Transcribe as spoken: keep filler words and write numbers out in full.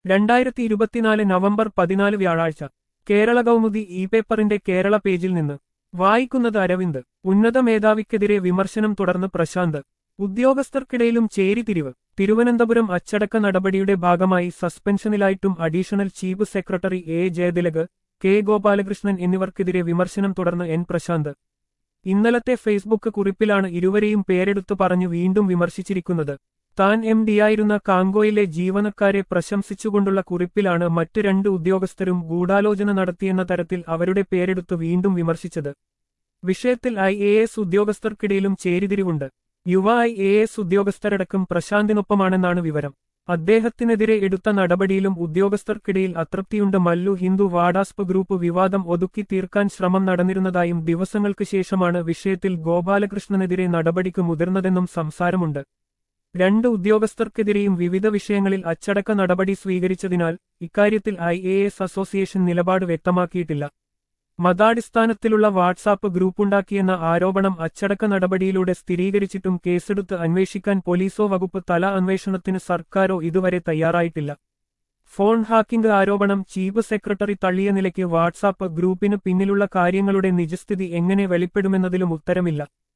രണ്ടായിരത്തി ഇരുപത്തിനാല് നവംബർ പതിനാല് വ്യാഴാഴ്ച കേരള കൗമുദി ഇ പേപ്പറിന്റെ കേരള പേജിൽ നിന്ന് വായിക്കുന്നത് അരവിന്ദ്. ഉന്നത മേധാവിക്കെതിരെ വിമർശനം തുടർന്ന് പ്രശാന്ത്. ഉദ്യോഗസ്ഥർക്കിടയിലും ചേരിതിരിവ്. തിരുവനന്തപുരം അച്ചടക്ക നടപടിയുടെ ഭാഗമായി സസ്പെൻഷനിലായിട്ടും additional chief secretary A Jayathilak, K Gopalakrishnan എന്നിവർക്കെതിരെ വിമർശനം തുടർന്ന് എൻ പ്രശാന്ത്. ഇന്നലത്തെ ഫേസ്ബുക്ക് കുറിപ്പിലാണ് ഇരുവരെയും പേരെടുത്തു പറഞ്ഞു വീണ്ടും വിമർശിച്ചിരിക്കുന്നത്. താൻ എം ഡിയായിരുന്ന കാങ്കോയിലെ ജീവനക്കാരെ പ്രശംസിച്ചുകൊണ്ടുള്ള കുറിപ്പിലാണ് മറ്റ് രണ്ട് ഉദ്യോഗസ്ഥരും ഗൂഢാലോചന നടത്തിയെന്ന തരത്തിൽ അവരുടെ പേരെടുത്തു വീണ്ടും വിമർശിച്ചത്. വിഷയത്തിൽ ഐ എ എസ് ഉദ്യോഗസ്ഥർക്കിടയിലും ചേരിതിരിവുണ്ട്. യുവ ഐ എ എസ് ഉദ്യോഗസ്ഥരടക്കം പ്രശാന്തിനൊപ്പമാണെന്നാണ് വിവരം. അദ്ദേഹത്തിനെതിരെ എടുത്ത നടപടിയിലും ഉദ്യോഗസ്ഥർക്കിടയിൽ അതൃപ്തിയുണ്ട്. മല്ലു ഹിന്ദു വാടാസ്പ് ഗ്രൂപ്പ് വിവാദം ഒതുക്കി തീർക്കാൻ ശ്രമം നടന്നിരുന്നതായും ദിവസങ്ങൾക്ക് ശേഷമാണ് വിഷയത്തിൽ ഗോപാലകൃഷ്ണനെതിരെ നടപടിക്ക് മുതിർന്നതെന്നും സംസാരമുണ്ട്. രണ്ട് ഉദ്യോഗസ്ഥർക്കെതിരെയും വിവിധ വിഷയങ്ങളിൽ അച്ചടക്ക നടപടി സ്വീകരിച്ചതിനാൽ ഇക്കാര്യത്തിൽ ഐ എ എസ് അസോസിയേഷൻ നിലപാട് വ്യക്തമാക്കിയിട്ടില്ല. മതാടിസ്ഥാനത്തിലുള്ള വാട്സാപ്പ് ഗ്രൂപ്പുണ്ടാക്കിയെന്ന ആരോപണം അച്ചടക്ക നടപടിയിലൂടെ സ്ഥിരീകരിച്ചിട്ടും കേസെടുത്ത് അന്വേഷിക്കാൻ പോലീസോ വകുപ്പ് തല അന്വേഷണത്തിന് സർക്കാരോ ഇതുവരെ തയ്യാറായിട്ടില്ല. ഫോൺ ഹാക്കിംഗ് ആരോപണം ചീഫ് സെക്രട്ടറി തള്ളിയ നിലയ്ക്ക് വാട്സാപ്പ് ഗ്രൂപ്പിന് പിന്നിലുള്ള കാര്യങ്ങളുടെ നിജസ്ഥിതി എങ്ങനെ വെളിപ്പെടുമെന്നതിലും ഉത്തരമില്ല.